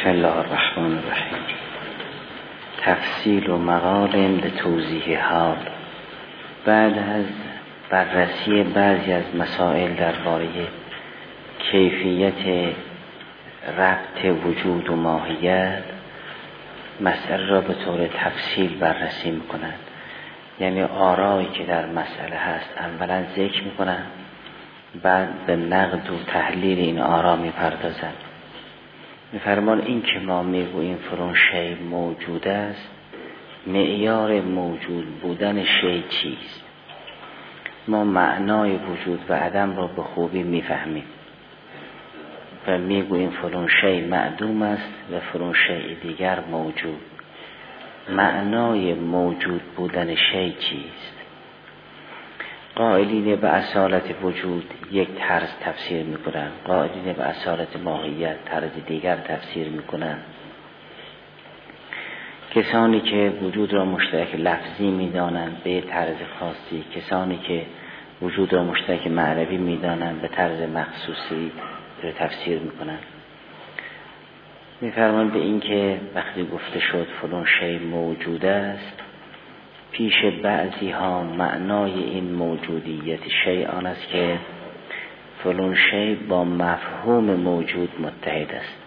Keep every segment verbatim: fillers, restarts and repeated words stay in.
بسم الله الرحمن الرحیم. تفصیل و مقال لتوضیح حال. بعد از بررسی بعضی از مسائل درباره کیفیت ربط وجود و ماهیت، مسئله را به طور تفصیل بررسی میکنند. یعنی آرایی که در مسئله هست اولا ذکر میکنند، بعد به نقد و تحلیل این آرا میپردازند. میفرمان این که ما میگوییم فلان شی موجود است، معیار موجود بودن شی چیست؟ ما معنای وجود و عدم را به خوبی میفهمیم و میگوییم فلان شی معدوم است و فلان شی دیگر موجود. معنای موجود بودن شی چیست؟ قائلین به اصالت وجود یک طرز تفسیر میکنند، قائلین به اصالت ماهیت طرز دیگر تفسیر میکنند. کسانی که وجود را مشترک لفظی میدانند به طرز خاصی، کسانی که وجود را مشترک معنوی میدانند به طرز مخصوصی را تفسیر میکنند. میفرمان به این که وقتی گفته شد فلان شی موجود است، پیش بعضی ها معنای این موجودیت شی آن است که فلان شی با مفهوم موجود متحد است،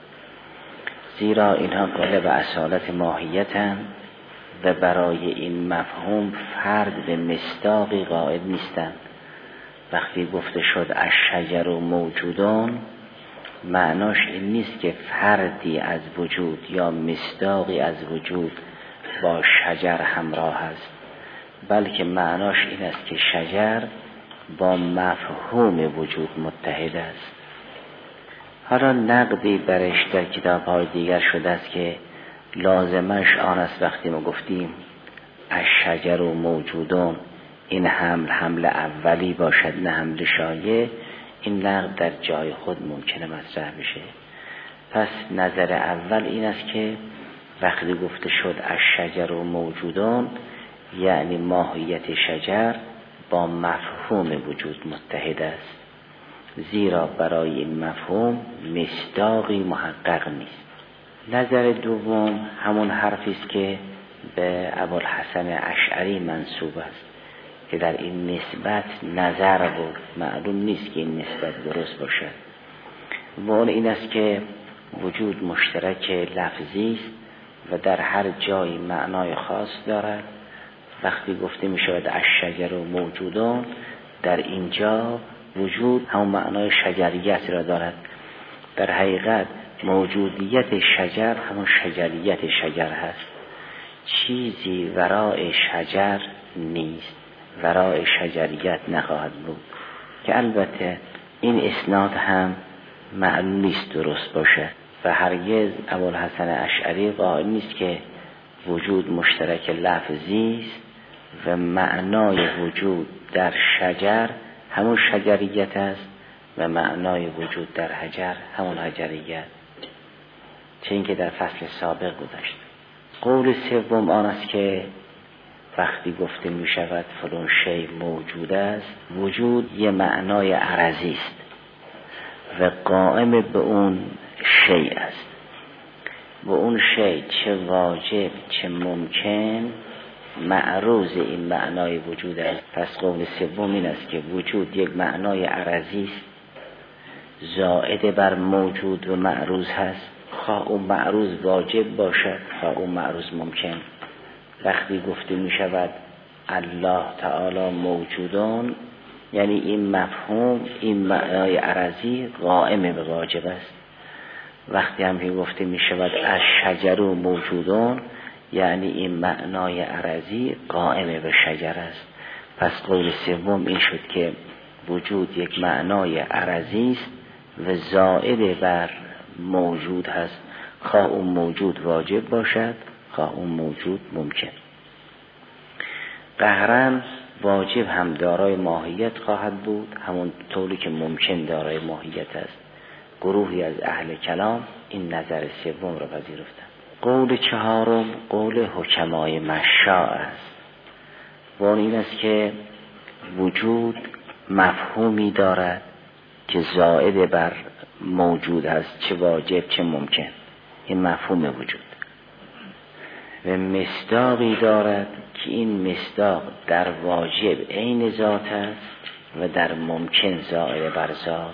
زیرا اینها قائل به اصالت ماهیتند و برای این مفهوم فرد به مصداقی قائل نیستند. وقتی گفته شد الشجر موجودون، معناش این نیست که فردی از وجود یا مصداقی از وجود با شجر همراه است، بلکه معناش این است که شجر با مفهوم وجود متحد است. حالا نقدی برش در کتاب‌های دیگر شده است که لازمش آن است وقتی ما گفتیم الشجر موجودون این حمل حمل اولی باشد نه حمل شایع، این نقد در جای خود ممکنه مطرح بشه. پس نظر اول این است که وقتی گفته شد الشجر موجودون یعنی ماهیت شجر با مفهوم وجود متحد است، زیرا برای این مفهوم مصداقی محقق نیست. نظر دوم همون حرفی است که به ابوالحسن اشعری منسوب است که در این نسبت نظر بود، معلوم نیست که این نسبت درست باشد. و اون این است که وجود مشترک لفظی است و در هر جایی معنای خاص دارد. وقتی گفته می شود الشجر موجودون، در اینجا وجود همون معنای شجریت را دارد. در حقیقت موجودیت شجر همون شجریت شجر هست، چیزی ورای شجر نیست، ورای شجریت نخواهد بود، که البته این اسناد هم معلوم نیست درست باشه و هرگز ابوالحسن اشعری قائل نیست که وجود مشترک لفظی است و معنای وجود در شجر همون شجریت است و معنای وجود در حجر همون حجریت، چه اینکه در فصل سابق گذشت. قول سوم آن است که وقتی گفته می شود فلان شی موجود است، وجود یه معنای عرضی است و قائم به اون شی است. و اون شی چه واجب چه ممکن معروض این معنای وجود است. پس قول سوم این است که وجود یک معنای عرضی است، زائد بر موجود و معروض هست، خواه اون معروض واجب باشد خواه اون معروض ممکن. وقتی گفته می شود الله تعالی موجودان، یعنی این مفهوم این معنای عرضی قائم به واجب است. وقتی هم که گفته می شود الشجر موجودان، یعنی این معنای عرضی قائم به شجر است. پس قول سوم این شد که وجود یک معنای عرضی است و زائد بر موجود هست، خواه اون موجود واجب باشد خواه اون موجود ممکن. قهرن واجب هم دارای ماهیت خواهد بود، همون طوری که ممکن دارای ماهیت است. گروهی از اهل کلام این نظر سوم را پذیرفتند. قول چهارم قول حکمای مشاء است و این است که وجود مفهومی دارد که زائد بر موجود است، چه واجب چه ممکن. این مفهوم وجود و مصداقی دارد که این مصداق در واجب عین ذات است و در ممکن زائد بر ذات.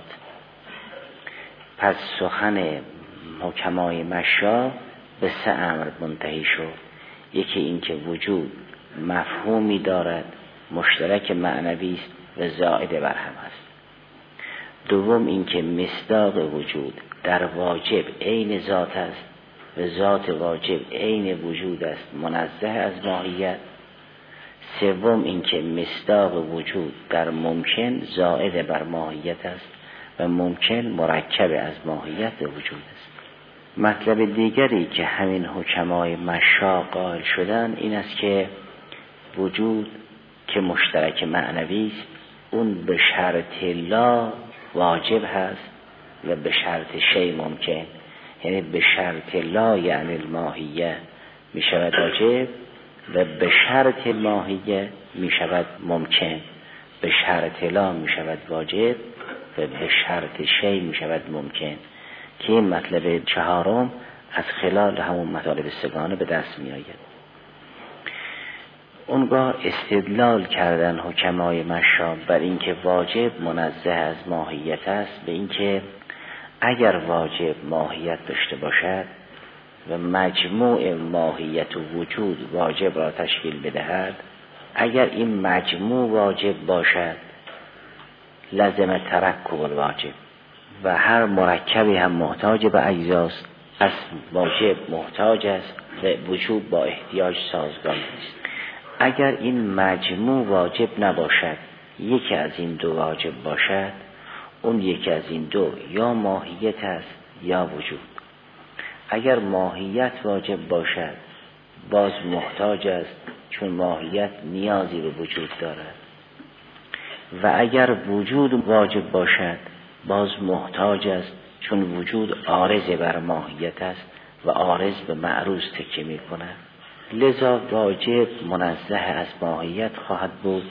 پس سخن حکمای مشا به سه امر منتهی شد. یکی این که وجود مفهومی دارد مشترک معنوی است و زائد بر هم است. دوم این که مصداق وجود در واجب عین ذات است و ذات واجب عین وجود است منزه از ماهیت. سوم این که مصداق وجود در ممکن زائد بر ماهیت است و ممکن مرکب از ماهیت وجود است. مطلب دیگری که همین حکمای مشا قائل شدن این است که وجود که مشترک معنوی است اون به شرط لا واجب هست و به شرط شی ممکن، یعنی به شرط لا یعنی الماهیه می شود واجب و به شرط ماهیه می شود ممکن. به شرط لا می شود واجب و به شرط شی می شود ممکن، که این مطلب چهارم از خلال همون مطالب سگانه به دست می آید. اونگاه استدلال کردن حکمای مشا بر اینکه واجب منزه از ماهیت است به اینکه اگر واجب ماهیت داشته باشد و مجموع ماهیت و وجود واجب را تشکیل بدهد، اگر این مجموع واجب باشد لازم ترکب الواجب و هر مرکبی هم محتاج به اجزاست، پس واجب محتاج است و وجود با احتیاج سازگار است. اگر این مجموع واجب نباشد یکی از این دو واجب باشد، اون یکی از این دو یا ماهیت است یا وجود. اگر ماهیت واجب باشد باز محتاج است چون ماهیت نیازی به وجود دارد، و اگر وجود واجب باشد باز محتاج است چون وجود عارض بر ماهیت است و عارض به معروض تکیه می کند. لذا واجب منزه از ماهیت خواهد بود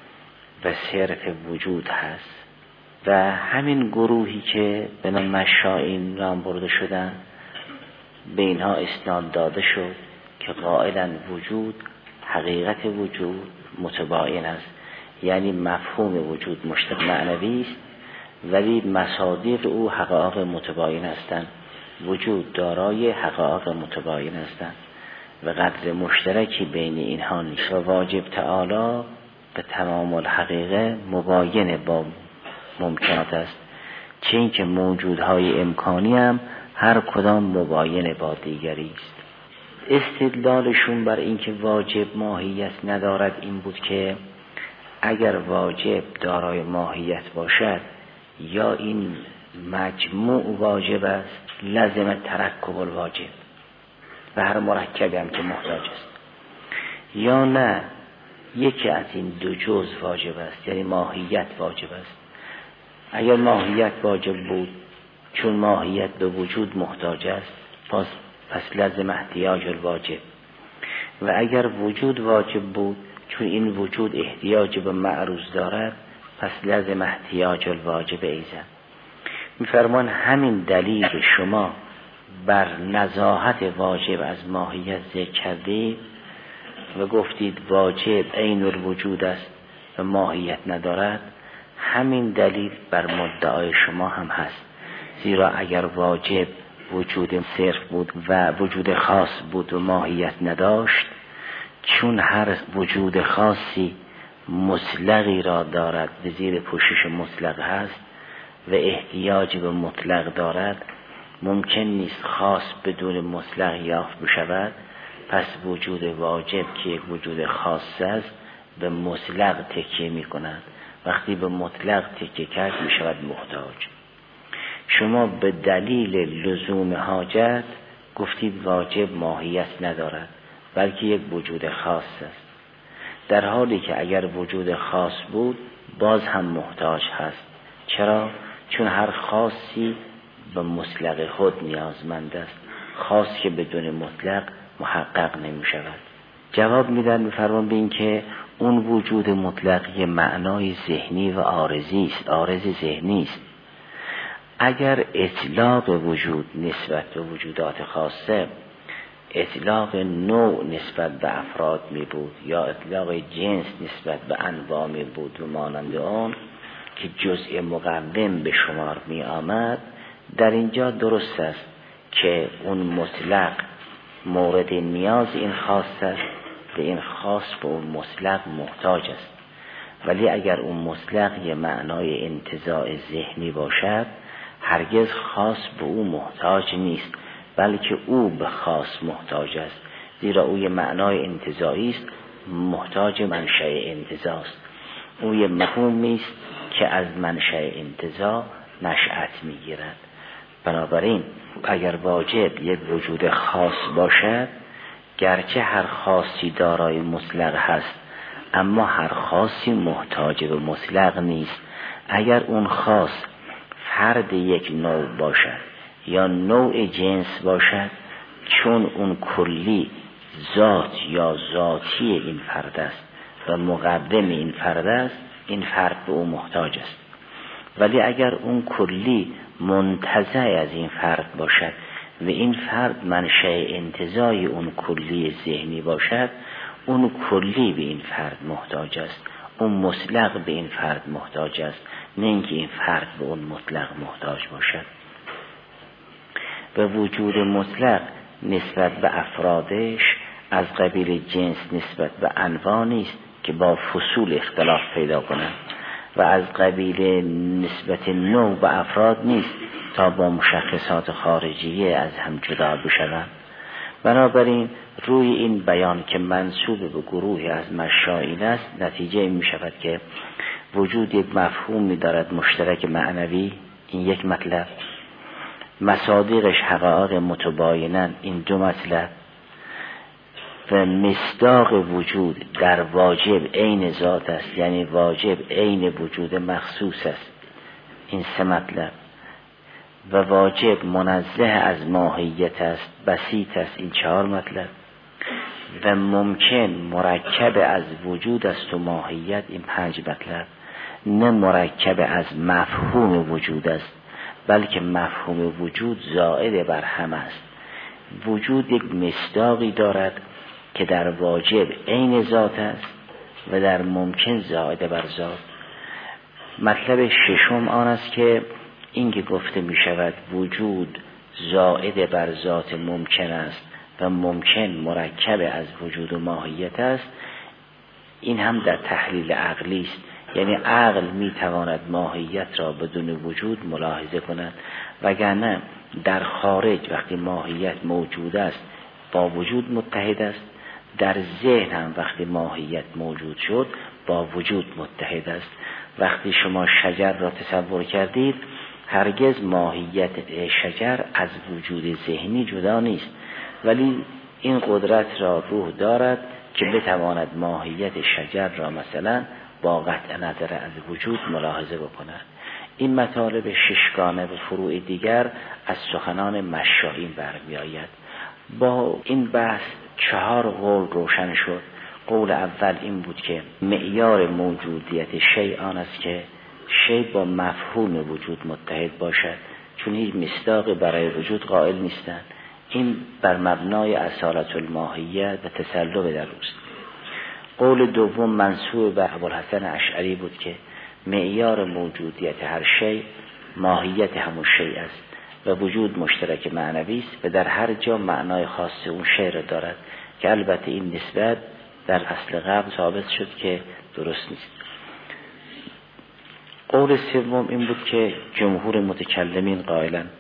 و صرف وجود هست. و همین گروهی که به نام مشائین نام برده شدن به اینها اسناد داده شد که قائلا وجود حقیقت وجود متباین است، یعنی مفهوم وجود مشترک معنوی است ولی مصادیق او حقایق متباین هستند. وجود دارای حقایق متباین هستند و قدر مشترکی بین اینها نیست و واجب تعالی به تمام الحقیقه مباین با ممکنات است، چه اینکه موجودهای امکانی هم هر کدام مباین با دیگری است. استدلالشون بر اینکه واجب ماهیت ندارد این بود که اگر واجب دارای ماهیت باشد یا این مجموع واجب است لازم ترکب الواجب و هر مرکبی هم که محتاج است، یا نه یکی از این دو جز واجب است یعنی ماهیت واجب است. اگر ماهیت واجب بود چون ماهیت به وجود محتاج است پس, پس لازم احتیاج الواجب، و اگر وجود واجب بود چون این وجود احتیاج به معروض دارد پس لازم احتیاج الواجب ایضا. میفرمان همین دلیل شما بر نزاهت واجب از ماهیت ذکر کردید و گفتید واجب عین الوجود است و ماهیت ندارد، همین دلیل بر مدعای شما هم هست. زیرا اگر واجب وجود صرف بود و وجود خاص بود و ماهیت نداشت، چون هر وجود خاصی مطلقی را دارد به زیر پوشش مطلق هست و احتیاج به مطلق دارد، ممکن نیست خاص بدون مطلق یافت بشود. پس وجود واجب که یک وجود خاص است به مطلق تکیه می کند. وقتی به مطلق تکیه کرد می شود محتاج. شما به دلیل لزوم حاجت گفتید واجب ماهیت ندارد بلکه یک وجود خاص است، در حالی که اگر وجود خاص بود باز هم محتاج هست. چرا؟ چون هر خاصی به مطلق خود نیازمند است، خاص که بدون مطلق محقق نمی شود. جواب میدن میفرمان به این که اون وجود مطلق یه معنای ذهنی و عارضی است، عارض ذهنی است. اگر اطلاق وجود نسبت به وجودات خاصه اطلاق نوع نسبت به افراد می بود یا اطلاق جنس نسبت به انواع می بود و مانند آن که جزء مقوم به شمار می آمد، در اینجا درست است که اون مطلق مورد نیاز این خاص است و این خاص به اون مطلق محتاج است. ولی اگر اون مطلق یه معنای انتزاع ذهنی باشد هرگز خاص به او محتاج نیست، بلکه او به خاص محتاج است، زیرا او یه معنای انتزاعی است، محتاج منشأ انتزاع است. او یه مفهومی است که از منشأ انتزاع نشأت میگیرد. بنابراین اگر واجب یک وجود خاص باشد، گرچه هر خاصی دارای مطلق هست اما هر خاصی محتاج به مطلق نیست. اگر اون خاص فرد یک نوع باشد یا نوع جنس باشد، چون اون کلی ذات یا ذاتی این فرد است و مقدم این فرد است، این فرد به او محتاج است. ولی اگر اون کلی منتزع از این فرد باشد و این فرد منشأ انتزاع اون کلی ذهنی باشد، اون کلی به این فرد محتاج است، اون مطلق به این فرد محتاج است، نه اینکه این فرد به اون مطلق محتاج باشد. و وجود مطلق نسبت به افرادش از قبیل جنس نسبت به انواع نیست که با فصول اختلاف پیدا کنند و از قبیل نسبت نوع به افراد نیست تا با مشخصات خارجیه از هم جدا بشوند. بنابراین روی این بیان که منسوب به گروهی از مشایین است، نتیجه این می شود که وجود یک مفهومی دارد مشترک معنوی، این یک مطلب، مصادیقش حقایق متباینن، این دو مطلب، و مصداق وجود در واجب عین ذات است، یعنی واجب عین وجود مخصوص است، این سه مطلب، و واجب منزه از ماهیت است، بسیط است، این چهار مطلب، و ممکن مرکب از وجود است و ماهیت، این پنج مطلب. نه مرکب از مفهوم وجود است، بلکه مفهوم وجود زائد بر هم است. وجود یک مصداقی دارد که در واجب عین ذات است و در ممکن زائد بر ذات. مطلب ششم آن است که این که گفته می شود وجود زائد بر ذات ممکن است و ممکن مرکب از وجود و ماهیت است، این هم در تحلیل عقلی است، یعنی عقل می تواند ماهیت را بدون وجود ملاحظه کند، وگرنه در خارج وقتی ماهیت موجود است با وجود متحد است، در ذهن هم وقتی ماهیت موجود شد با وجود متحد است. وقتی شما شجر را تصور کردید، هرگز ماهیت شجر از وجود ذهنی جدا نیست، ولی این قدرت را روح دارد که بتواند ماهیت شجر را مثلا با قطع نظر از وجود ملاحظه بکند. این مطالب ششگانه و فروع دیگر از سخنان مشایین برمی آید. با این بحث چهار قول روشن شد. قول اول این بود که معیار موجودیت شیء آن است که شیء با مفهوم وجود متحد باشد، چون هیچ مصداق برای وجود قائل نیستند. این بر مبنای اصالت الماهیت و تسلب در اوست. قول دوم منسوب به ابوالحسن اشعری بود که معیار موجودیت هر شیء ماهیت همون شیء است و وجود مشترک معنوی است و در هر جا معنای خاص اون شیء را دارد، که البته این نسبت در اصل قبل ثابت شد که درست نیست. قول سوم این بود که جمهور متکلمین قائلند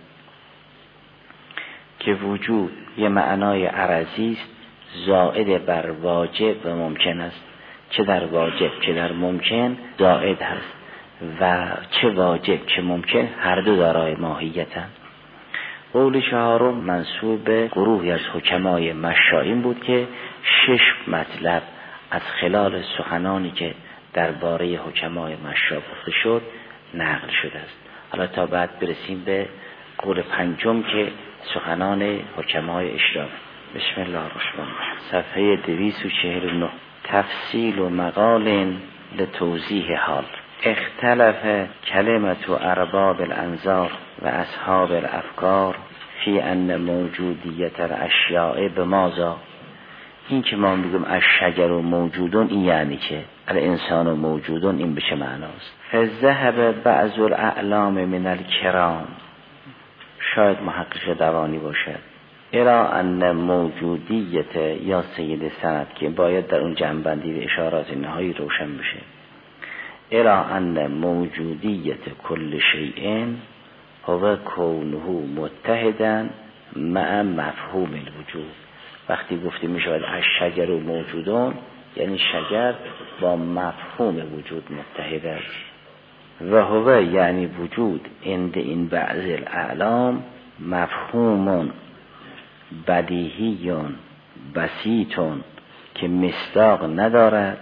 که وجود یه معنای عرضی است زائد بر واجب و ممکن است، چه در واجب چه در ممکن زائد هست و چه واجب چه ممکن هر دو دارای ماهیتند. قول چهارم منسوب به گروهی از حکمای مشایین بود که شش مطلب از خلال سخنانی که درباره حکمای مشا گفته شد نقل شده است. حالا تا بعد برسیم به قول پنجم که سخنان حکمای اشراف. بسم الله الرحمن الرحیم. صفحه دویست و چهل و نه. تفصیل و مقال لتوضیح حال. اختلف کلمت و ارباب الانظار و اصحاب الافکار فی ان موجودیت الاشیاء به ماذا. این که ما میگیم الشجر و موجودون، این یعنی که الانسان و موجودون، این به چه معناست؟ فذهب بعض الاعلام من الکرام، شاید محقق دوانی باشد، الی ان موجودیت یا سید سند که باید در اون جنبندی به اشارات نهایی روشن بشه، الی ان موجودیت کل شیء هو کونه متحدا مع مفهوم الوجود. وقتی گفته می شود الشجر و موجودون، یعنی شجر با مفهوم وجود متحد است. و هو یعنی وجود عند این بعض الاعلام مفهوم بدیهی بسیط که مصداق ندارد،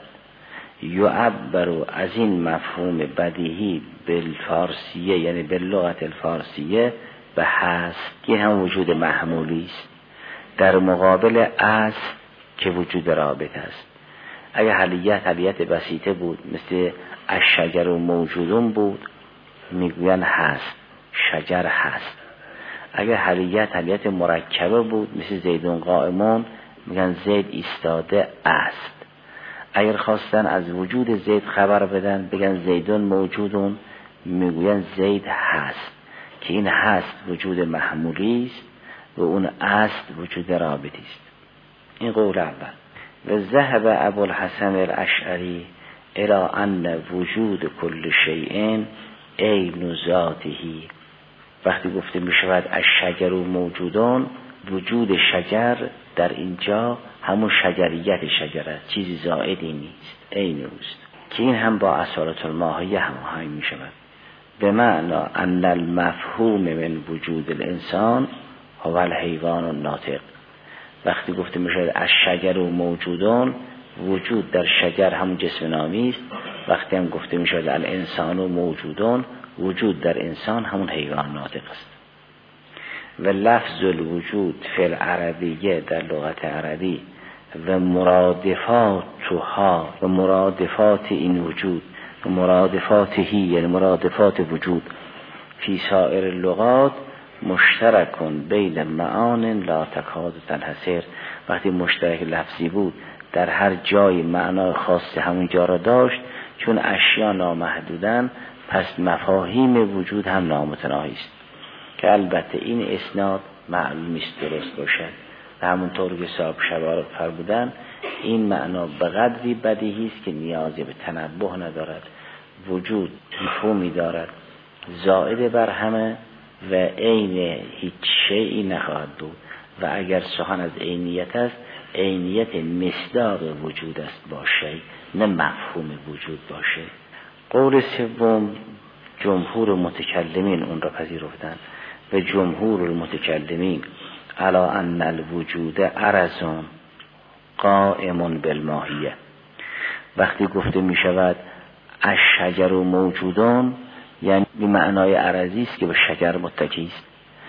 یعبر از این مفهوم بدیهی بالفارسیه، یعنی باللغت الفارسیه، به هست که هم وجود محمولی است در مقابل اصل که وجود رابط است. اگر حلیت حلیت بسیطه بود مثل الشجر و موجودون بود، میگوین هست، شجر هست. اگر حلیت حلیت مرکبه بود مثل زیدون قائمون، میگن زید ایستاده است. اگر خواستن از وجود زید خبر بدن بگن زیدون موجودون، میگوین زید هست، که این هست وجود محمولی است و اون اصل وجود رابطی است. این قول اول. و ذهب ابوالحسن الاشعری الی ان وجود کل شیء عین ذاته. وقتی گفته می شود الشجر و موجودون، وجود شجر در اینجا همون شجریت شجر است، چیزی زائدی نیست، عین اوست، که این هم با اصالت الماهیه هماهنگ می شود. به معنی ان المفهوم من وجود الانسان هو الحیوان الناطق. وقتی گفته می شود الشجر و موجودون، وجود در شجر همون جسم نامی است. وقتی هم گفته می شود الانسان و موجودون، وجود در انسان همون حیوان ناطق است. و لفظ الوجود فی العربیه در لغت عربی و مرادفاتها و مرادفات این وجود و مرادفاتهی، یعنی مرادفات وجود، فی سایر اللغات مشترکون بین معان لا تکاد تنحصر. وقتی مشترک لفظی بود در هر جای معنا خاص همون جا را داشت، چون اشیا نامحدودن پس مفاهیم وجود هم نامتناهی است، که البته این اسناد معلوم است درست باشد. و همونطور که صاحب شباب فرمودن، این معنا به قدری بدیهی است که نیازی به تنبه ندارد. وجود مفهومی دارد زائد بر همه و عین هیچ شیئی نخواهد بود. و اگر سخن از عینیت است، عینیت مصداق وجود است باشه، نه مفهوم وجود باشه. قول سوم جمهور متکلمین اون را پذیرفتند و جمهور المتکلمین علی ان الوجود عرض قائم بالماهیه. وقتی گفته می شود الشجر و موجودان، یعنی به معنای عرضی است که به شجر متکی است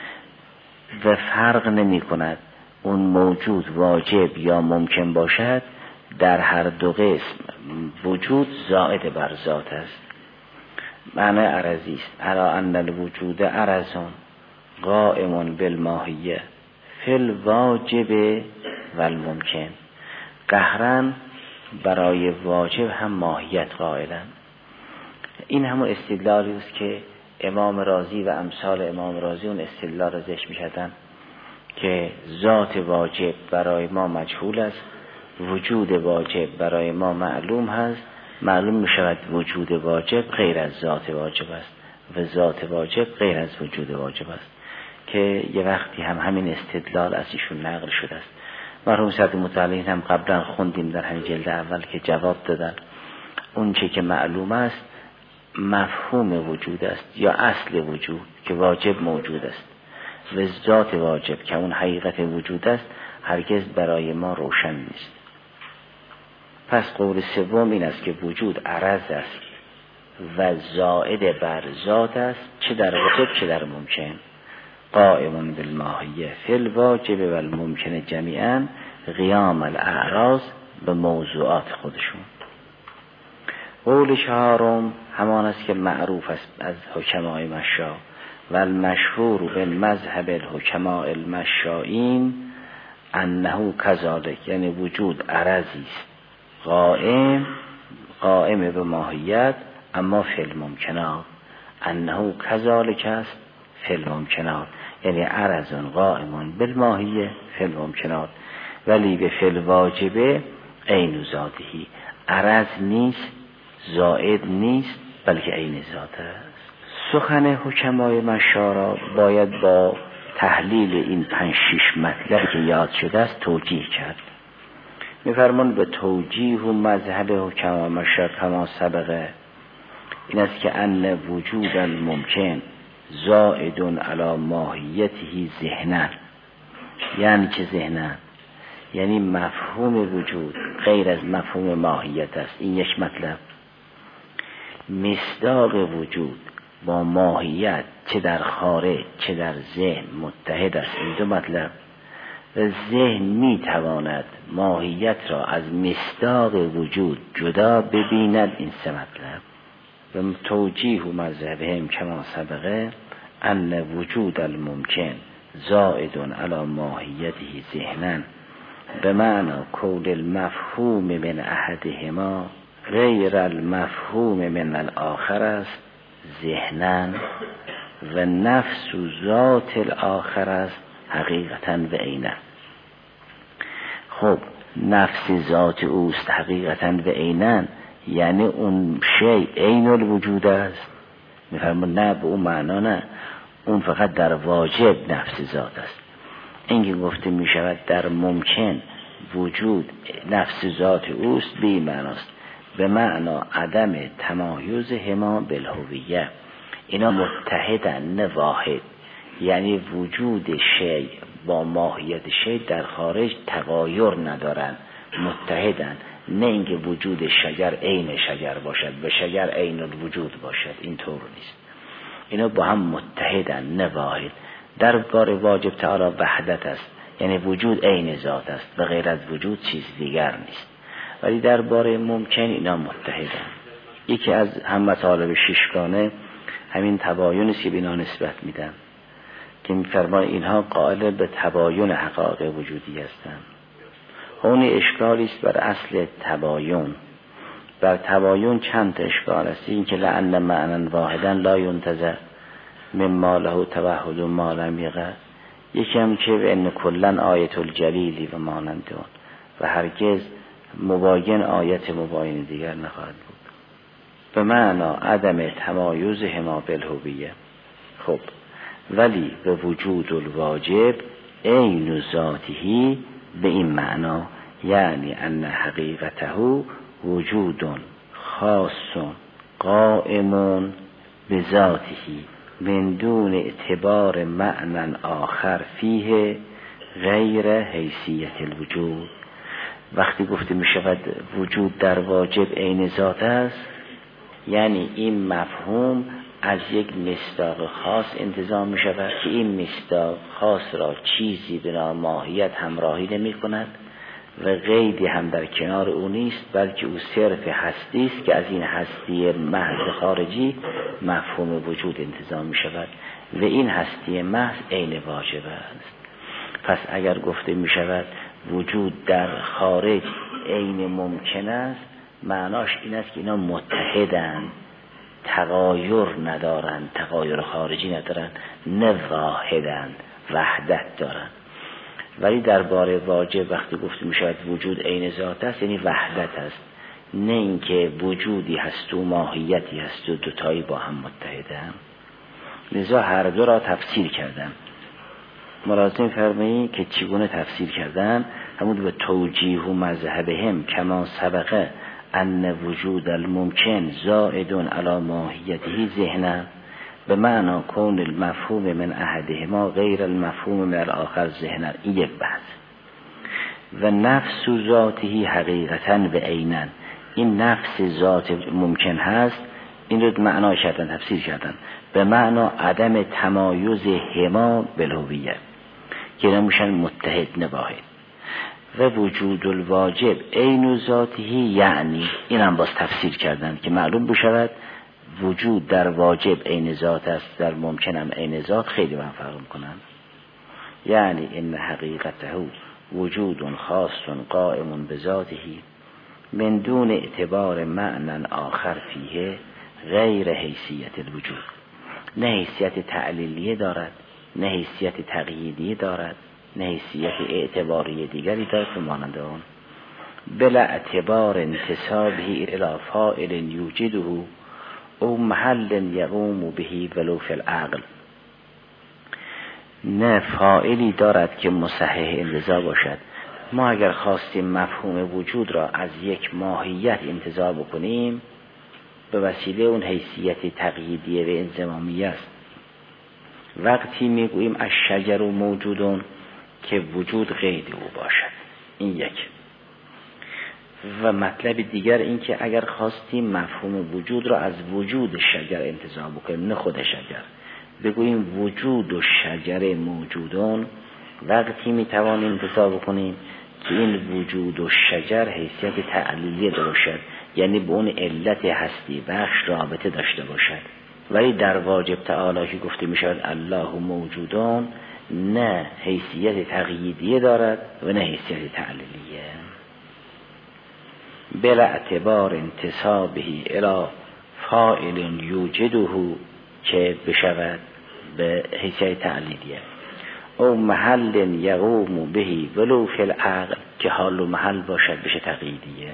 و فرق نمی کند اون موجود واجب یا ممکن باشد. در هر دو قسم وجود زائد بر ذات است. معنای عرضی است. علا ان الوجود عرضون قائم بالماهیه فی الواجب و الممکن. قهرن برای واجب هم ماهیت قائلن. این همون استدلالی است که امام رازی و امثال امام رازی اون استدلال را ذکر می‌کردند که ذات واجب برای ما مجهول است، وجود واجب برای ما معلوم هست. معلوم می شود وجود واجب غیر از ذات واجب است و ذات واجب غیر از وجود واجب است، که یه وقتی هم همین استدلال از ایشون نقل شده است. مرحوم سعد متعلین هم قبلا خوندیم در همین جلد اول که جواب دادن اون چه که معلوم است مفهوم وجود است یا اصل وجود که واجب موجود است و ذات واجب که اون حقیقت وجود است هرگز برای ما روشن نیست. پس قول سوم این است که وجود عرض است و زائد بر ذات است، چه در واجب چه در ممکن. قائم بالماهیه فی الواجب و الممکن جمیعا قیام الاعراض به موضوعات خودشون. قول چهارم همان است که معروف است از حکمای مشا و المشهور بالمذهب الحکماء المشائین انه کذالک، یعنی وجود عرضی است قائم قائم به ماهیت اما فی الممکنات، انه کذالک است فی الممکنات، یعنی عرض قائم بالماهیه فی الممکنات ولی به فی الواجبه عین ذاته، عرض نیست زائد نیست بلکه عین ذات است. سخن حکمای مشارا باید با تحلیل این پنج شش مطلب که یاد شده است توجیه کرد. میفرمان به توجیه و مذهب حکمای مشار کما سبقه این است که ان وجود الممکن زائد علی ماهیته ذهنا، یعنی چه ذهنا؟ یعنی مفهوم وجود غیر از مفهوم ماهیت است. این یک مطلب. مصداق وجود با ماهیت چه در خارج چه در ذهن متحد است. این دو مطلب. و ذهن می تواند ماهیت را از مصداق وجود جدا ببیند. این سه مطلب. و توجیه و مذهبهم کما سبقه ان وجود الممکن زائد علی ماهیته ذهنا به معنی کون المفهوم من احدهما غیر المفهوم من الاخر است ذهنا و نفس و ذات الاخر است حقیقتا و عینا. خب نفس ذات اوست حقیقتا و عینا، یعنی اون شیء عین الوجود است. میفرمون نه، به اون معنا نه، اون فقط در واجب نفس ذات است. اینکه گفته می شود در ممکن وجود نفس ذات اوست به این معناست، به معنا عدم تمایز هما بالهویه. اینا متحدن نه واحد، یعنی وجود شیء با ماهیت شیء در خارج تغایر ندارن، متحدن. نه اینکه وجود شجر عین شجر باشد و شجر عین الوجود باشد، این طور نیست. اینا با هم متحدن نه واحد. در بار واجب تعالی وحدت است، یعنی وجود عین ذات است و غیر از وجود چیز دیگر نیست. ولی در بار ممکن اینا متحدن. یکی از هم مطالب ششگانه همین تباین است که بینا نسبت میدن که میفرمان اینها قائل به تباین حقایق وجودی هستند. اون اشکالی است بر اصل تباین. بر تباین چند تا اشکال است. این که لعن معنا واحدا لا ينتزع مما له توحد و ما لم یقع. یکی هم که ان کلا آیت الجلیلی و مانند اون و هرگز مباین آیت مباین دیگر نخواهد بود. به معنا عدم تمایز هما بالهویه. خب ولی به وجود الواجب عین ذاته به این معنا، یعنی ان حقیقته وجود خاص قائم بذاته من دون اعتبار معنی آخر فیه غیر حیثیت الوجود. وقتی گفته می شود وجود در واجب عین ذات است، یعنی این مفهوم از یک مصداق خاص انتزاع می شود که این مصداق خاص را چیزی به نام ماهیت همراهی نمی کند و قیدی هم در کنار او نیست، بلکه او صرف هستی است که از این هستی محض خارجی مفهوم وجود انتزاع می شود و این هستی محض عین واجب است. پس اگر گفته می شود وجود در خارج عین ممکن است، معناش این است که اینا متحدن، تغایر ندارن، تغایر خارجی ندارن، نه واحدن، وحدت دارن. ولی درباره واجب وقتی گفته می شود وجود عین ذات است، یعنی وحدت است، نه اینکه وجودی هست و ماهیتی هست و دوتایی با هم متحدن. لذا هر دو را تفسیر کردن. ملازم فرمایی که چگونه تفسیر کردن، همون به توجیه و مذهبهم کما سبقه ان وجود الممکن زائد علی ماهیته ذهنا به معنا کون المفهوم من احدهما غیر المفهوم من الاخر ذهنا. این یک بحث. و نفس ذاته حقیقتا و عینا، این نفس ذات ممکن هست، این رو معنا کردن، تفسیر کردن به معنا عدم تمایز هما بالهویه که نمیشن متحد نواحد. و وجود الواجب عین ذاته، یعنی این هم باز تفسیر کردن که معلوم بشود وجود در واجب عین ذات است، در ممکن هم عین ذات، خیلی با هم فرق میکنن. یعنی این حقیقته وجود خاص قائم بذاته من دون اعتبار معنی آخر فیه غیر حیثیت الوجود. نه حیثیت تعلیلیه دارد، نه حیثیت تقییدیه دارد، نه حیثیت اعتباری دیگری دارد به مانند آن. بلا اعتبار انتسابه الی فاعل یوجده او محل یقوم به ولو فی العقل. نه فاعلی دارد که مصحح انتزاع باشد. ما اگر خواستیم مفهوم وجود را از یک ماهیت انتزاع بکنیم، به وسیله اون حیثیت تقییدیه و انضمامیه است. وقتی میگوییم از شجر موجودون که وجود قید او باشد، این یک. و مطلب دیگر این که اگر خواستیم مفهوم وجود را از وجود شجر انتزاع بکنیم، نه خود شجر، بگوییم وجود و شجر موجودون، وقتی میتوانیم انتزاع بکنیم که این وجود و شجر حیثیت تعلیلیه باشد، یعنی به اون علت هستی بخش رابطه داشته باشد. ولی در واجب تعالی که گفته می شود الله موجودون، نه حیثیت تقییدیه دارد و نه حیثیت تعلیلیه. بلا اعتبار انتسابه الی فاعل یوجده که بشود به حیثیت تعلیلیه، او محل یقوم به ولو فی العقل که حال و محل باشد بشه تقییدیه.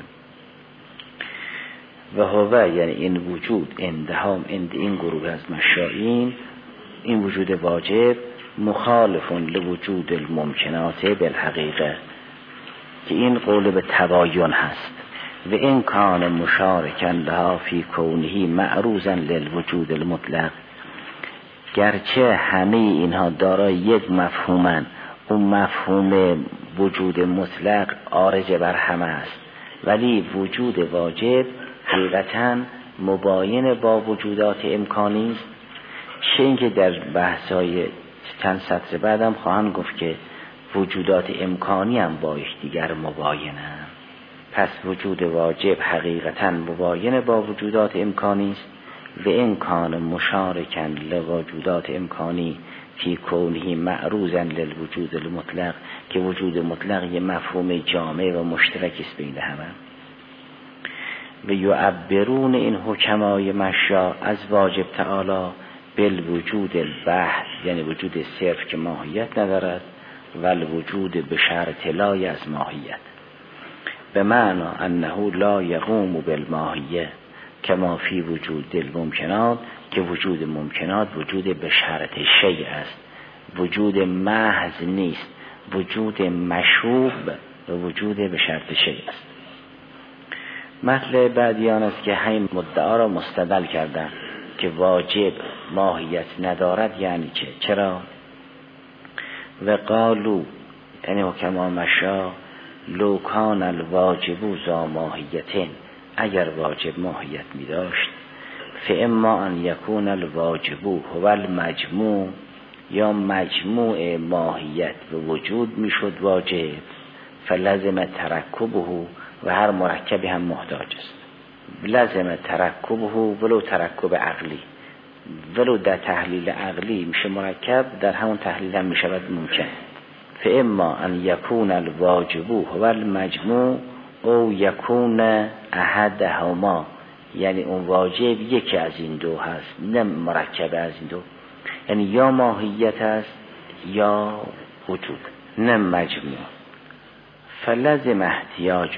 و هو یعنی این وجود اندهام اند این گروه از مشائین، این وجود واجب مخالف لوجود الممکنات بالحقیقه، که این قول به تباین هست. و این کان مشارکا لها فی کونه معروضا للوجود المطلق، گرچه همه اینها دارای یک مفهومن، اون مفهوم وجود مطلق عارض بر همه است، ولی وجود واجب حقیقتاً مباین با وجودات امکانی است. چه اینکه در بحث‌های چند سطر بعدم خواهند گفت که وجودات امکانی هم با یکدیگر مباینند. پس وجود واجب حقیقتاً مباین با وجودات امکانی است. و این کان مشارکاً لوجودات امکانی فی کونه معروضاً للوجود المطلق، که وجود مطلق یه مفهوم جامع و مشترک است بین همه. و یعبرون این حکمای مشا از واجب تعالی بالوجود البحث، یعنی وجود صرف که ماهیت ندارد، و الوجود به شرط لای از ماهیت، به معنی انه لا یقوم بالماهیه کما فی وجود الممکنات، که وجود ممکنات وجود به شرط شیء است، وجود محض نیست، وجود مشوب و وجود به شرط شیء است. مطلب بعدی آن است که همین مدعا را مستدل کردن که واجب ماهیت ندارد. یعنی چه؟ چرا؟ و قالو یعنی حکما مشا لو کان الواجب ذا ماهیتین، اگر واجب ماهیت می داشت، فاما ان یکون الواجب هو المجموع، یا مجموع ماهیت و وجود می شد واجب، فلزم ترکبه، و هر مرکبی هم محتاج است. لازم ترکبه ولو ترکب عقلی، ولو در تحلیل عقلی میشه مرکب، در همون تحلیل هم میشود ممکن. فاما ان یکون الواجب هو المجموع او یکون احدهما، یعنی اون واجب یکی از این دو هست، نه مرکب از این دو، یعنی یا ماهیت است یا وجود، نه مجموع. فلزم احتیاجه،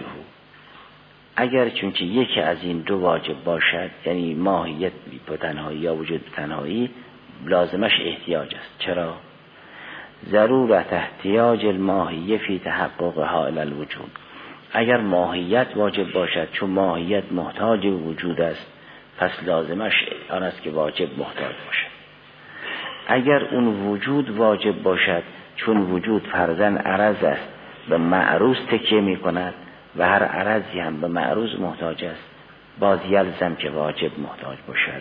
اگر چونکه یکی از این دو واجب باشد، یعنی ماهیت به تنهایی یا وجود به تنهایی، لازمش احتیاج است. چرا؟ ضرورت احتیاج الماهیه فی تحققها الی الوجود، اگر ماهیت واجب باشد، چون ماهیت محتاج وجود است، پس لازمش آن است که واجب محتاج باشد. اگر اون وجود واجب باشد، چون وجود فرضاً عرض است، به معروض تکیه می کند و هر عرضی هم به معروض محتاج است، باز یلزم که واجب محتاج باشد.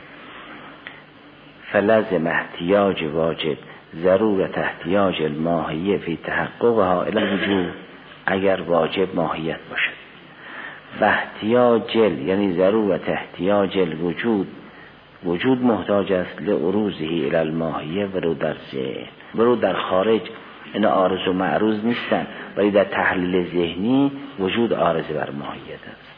فلزم احتیاج واجب ضرورت احتیاج الماهیه فی تحققها الی الوجود، اگر واجب ماهیت باشد. و احتیاج یعنی ضرورت احتیاج الوجود وجود محتاج است لعروضه الی الماهیه ولو در ذهن، ولو در خارج این عارض و معروض نیستن، ولی در تحلیل ذهنی وجود عارض بر ماهیت است.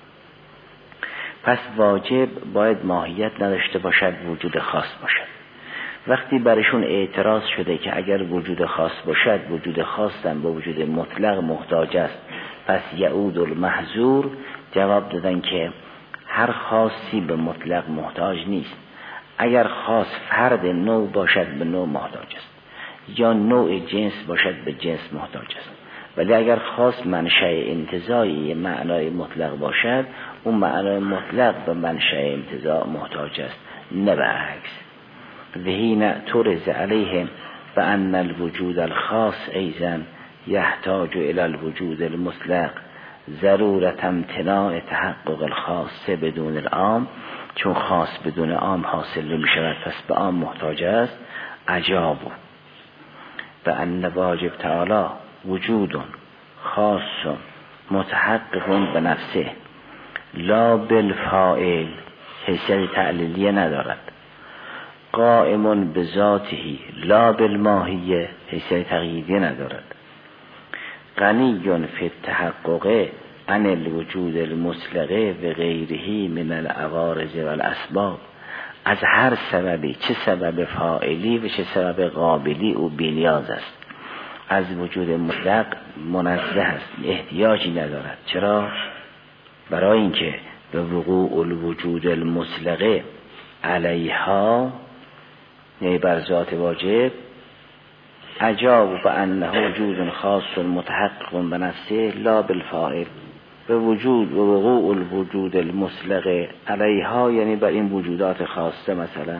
پس واجب باید ماهیت نداشته باشد، وجود خاص باشد. وقتی برشون اعتراض شده که اگر وجود خاص باشد، وجود خاصم با وجود مطلق محتاج است، پس یعود المحظور، جواب دادن که هر خاصی به مطلق محتاج نیست. اگر خاص فرد نوع باشد به نوع محتاج است، یا نوع جنس باشد به جنس محتاج است. ولی اگر خاص منشأ انتزاعی معنای مطلق باشد، اون معنای مطلق به منشأ انتزاع محتاج است، نه برعکس. وحین ترز علیهم و ان الوجود الخاص ایضا یحتاج الی الوجود المطلق ضرورت امتناع تحقق الخاص بدون العام، چون خاص بدون عام حاصل نمی شود پس به عام محتاج است. عجاب و ان واجب تعالی وجود خاص متحقق به نفسه لا بالفاعل، حیثیت تعلیلیه ندارد. قائم بذاته لا بالماهیه، حیثیت تقییدیه ندارد. غنی فی التحقق عن الوجود المطلقه و غیره من العوارض والاسباب، از هر سببی، چه سبب فاعلی و چه سبب قابلی، او بی‌نیاز است. از وجود مطلق منزه است، احتیاجی ندارد. چرا؟ برای اینکه به وقوع الوجود المطلقه علیها، یعنی بر ذات واجب، عجاب و انه وجود خاص متحقق به نفسه لا بالفاعل، به وجود و وقوع الوجود المطلق علیها، یعنی بر این وجودات خاصه، مثلا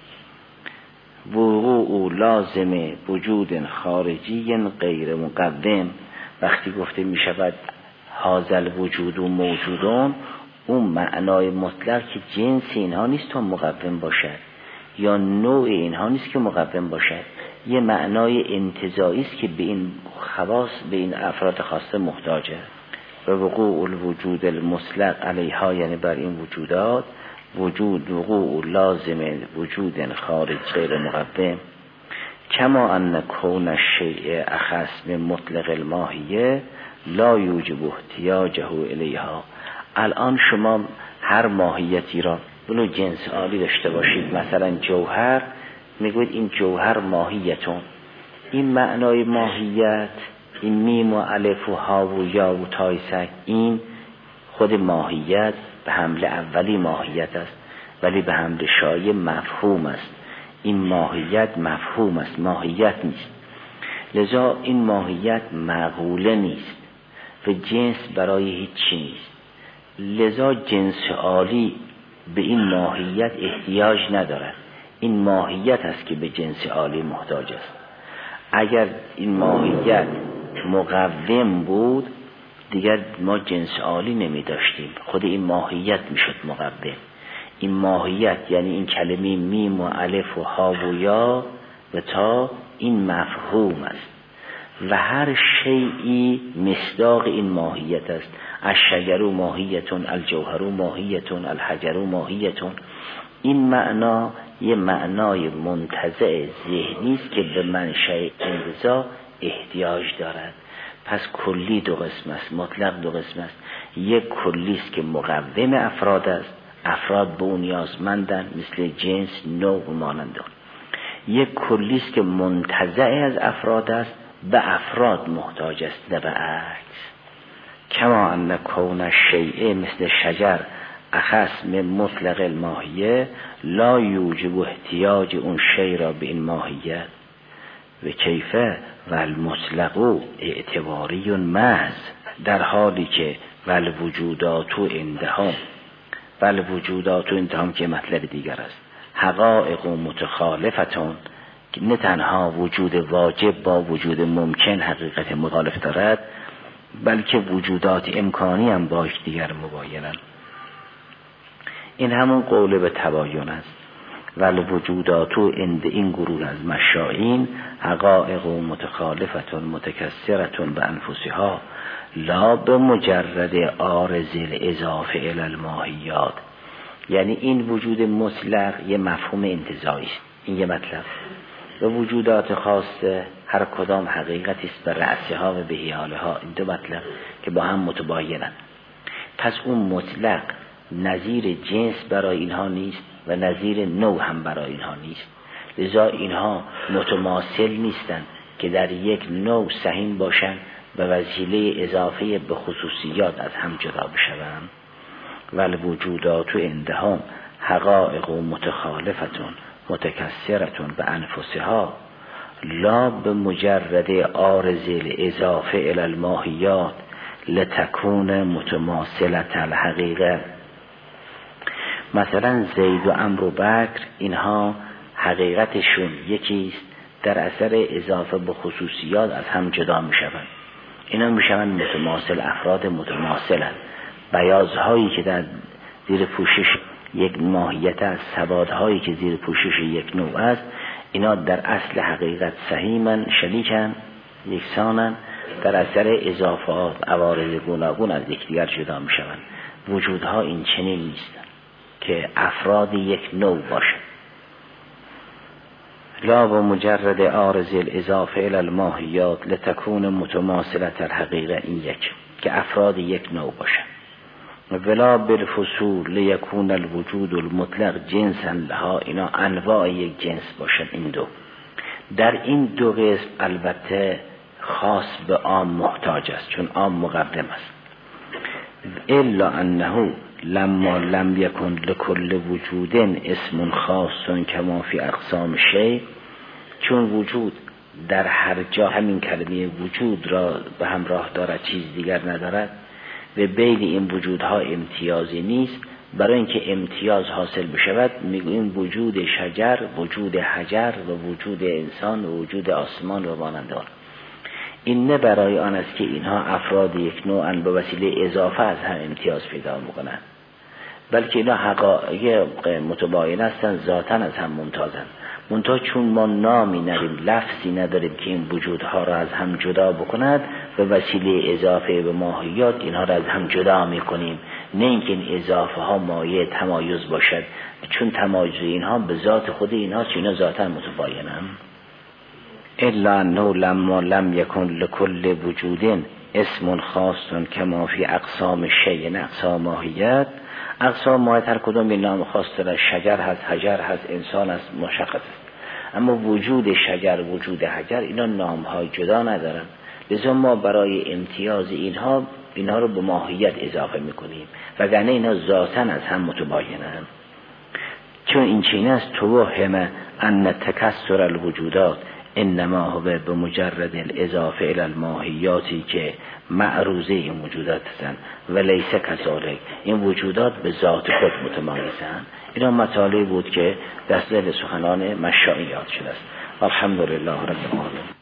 وقوع لازم وجود خارجی غیر مقوم. وقتی گفته می شود هازل وجود و موجودون، اون معنای مطلق که جنس اینها نیست تا مقوم باشد، یا نوع اینها نیست که مقوم باشد، یه معنای انتزاعی است که به این خواص، به این افراد خاصه محتاجه. و وقوع الوجود المطلق علیها، یعنی بر این وجودات، وجود وقوع لازم وجود خارج غیر مقوم. کما ان کون الشیء اخص من مطلق الماهیه لا یوجب احتیاجه الیها. الان شما هر ماهیتی را ولو جنس عالی داشته باشید، مثلا جوهر، میگوید این جوهر ماهیتون، این معنای ماهیت، این میم و الف و ها و یا و تایسک، این خود ماهیت به حمل اولی ماهیت است، ولی به حمل شایع مفهوم است. این ماهیت مفهوم است، ماهیت نیست. لذا این ماهیت معقوله نیست و جنس برای هیچی نیست. لذا جنس عالی به این ماهیت احتیاج ندارد. این ماهیت است که به جنس عالی محتاج است. اگر این ماهیت مقوم بود دیگر ما جنس عالی نمی داشتیم، خود این ماهیت می شد مقوم. این ماهیت یعنی این کلمه میم و الف و ها و یا و تا، این مفهوم است و هر شیئی مصداق این ماهیت است. الشجر ماهیتون، الجوهر ماهیتون، الحجر ماهیتون. این معنا یه معنای منتزع ذهنی است که به منشأ انتزاع احتیاج دارد. پس کلی دو قسم است، مطلق دو قسم است. یک کلی است که مقوم افراد است، افراد به اون نیازمندند، مثل جنس، نوع و مانند آن. یک کلی است که منتزع از افراد است، به افراد محتاج است، نه به عکس. کما ان کون الشیء مثل شجر اخص من مطلق الماهیه لا یوجب احتیاج اون شیء را به این ماهیت و کیفه و المطلق اعتباری محض، در حالی که ول وجودات و اندهام، ول وجودات و اندهام که مطلب دیگر است، حقایق و متخالفتون، که نه تنها وجود واجب با وجود ممکن حقیقت مخالف دارد، بلکه وجودات امکانی هم با دیگر مباینند. این همون قول به تباین است. ول وجوداتو اند این گروه از مشائین حقایق و متخالفتون متکثرتون به انفسها لا به مجرد عارض الاضافه الی الماهیات. یعنی این وجود مطلق یه مفهوم انتزاعی است، این یه مطلب. و وجودات خاصه هر کدام حقیقتی است به رأسها و به حالها، این دو مطلب که با هم متباینند. پس اون مطلق نظیر جنس برای اینها نیست و نظیر نوع هم برای اینها نیست، لذا اینها متماثل نیستند که در یک نوع سهیم باشند به وسیله اضافه به خصوصیات از هم جدا بشوند. والوجودات عندهم حقائق متخالفتون متکثرتون به انفسها لا به مجرد عارض الاضافه الی الماهیات لتکون متماثلة الحقیقه. مثلا زید و عمرو و بکر اینها حقیقتشون یکیست، در اثر اضافه به خصوصیات از هم جدا می شوند. اینا می شوند متماثل، افراد متماثلن. بیازهایی که در زیر پوشش یک ماهیت است، سوادهایی که زیر پوشش یک نوع است، اینا در اصل حقیقت سهیمن، شریکن، یکسانن، در اثر اضافات عوارض گوناگون از یکدیگر جدا می شوند. وجودها این چنین نیستن که افراد یک نوع باشند. لا و مجرد عارض الاضافه الی الماهیات لتکون متماثلة الحقیقه، این یک که افراد یک نوع باشند. ولا بالفصول لیکون الوجود المطلق جنسا لها، اینا انواع یک جنس باشند. این دو در این دو قسم البته خاص به عام محتاج است، چون عام مقدم است. الا انه لما لم یکن لکل وجود اسم خاص کما فی اقسام شیء، چون وجود در هر جا همین کلمه وجود را به همراه دارد، چیز دیگر ندارد، و بین این وجودها امتیازی نیست. برای اینکه امتیاز حاصل بشود میگوییم وجود شجر، وجود حجر و وجود انسان و وجود آسمان و مانند آن. این نه برای آن است که اینها افراد یک نوعن به وسیله اضافه از هم امتیاز پیدا میکنند، بلکه اینا حقایق متباین هستند، ذاتاً از هم ممتازند. منتها چون ما نامی نداریم، لفظی نداریم که این وجودها را از هم جدا بکند، به وسیله اضافه به ماهیات اینها را از هم جدا میکنیم، نه اینکه این اضافه ها مایه تمایز باشد، چون تمایز اینها به ذات خود اینها چون ذاتاً متباینند. الا انه لما لم یکن لکل وجود اسم خاص کما فی اقسام شیء، اقسام ماهیت، اقسام ماهیت هر کدام به نام خاص دارد، شجر هست، حجر هست، انسان هست، مشخص است. اما وجود شجر، وجود حجر، اینا نامهای جدا ندارن، لذا ما برای امتیاز اینها اینها رو به ماهیت اضافه میکنیم، وگرنه اینها ذاتاً از هم متباینند. چون این چین است توهم ان تکثر الوجودات انما هو به مجرد الاضافه الی الماهیاتی که معروضه این وجودات هستند و لیس کذالک، این وجودات به ذات خود متمایزند. اینا مطالبی بود که دست سخنان مشائی یاد شده است. الحمدلله رب العالمین.